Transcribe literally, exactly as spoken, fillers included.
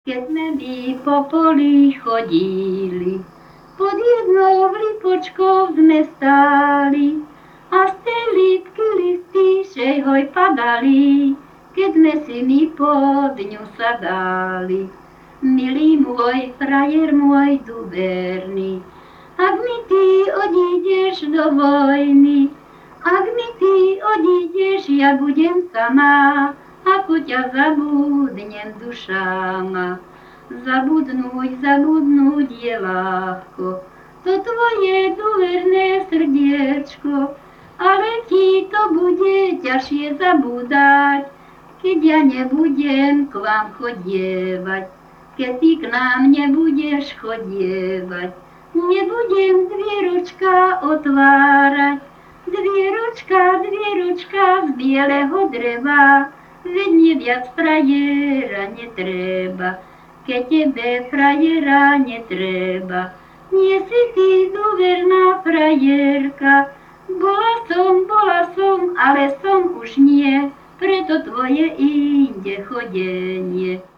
Keď sme my po poli chodili, pod jednou lipočkou sme stáli a z tej lípky listy šejhoj padali, keď sme si my pod ňu sadali. Milý môj, frajer môj duverný, ak mi ty odídeš do vojny, ak mi ty odídeš, ja budem sama, ako ťa zabudnem, duša ma. Zabudnúť, zabudnúť je ľahko, to tvoje dôverné srdiečko, ale ti to bude ťažšie zabúdať, keď ja nebudem k vám chodievať, keď ty k nám nebudeš chodievať. Nebudem dvieročka otvárať, dvieročka, dvieročka z bieleho dreva, veď mne viac frajera netreba, keď tebe frajera netreba. Nie si ty dôverná frajerka, bola som, bola som, ale som už nie, preto tvoje inde chodenie.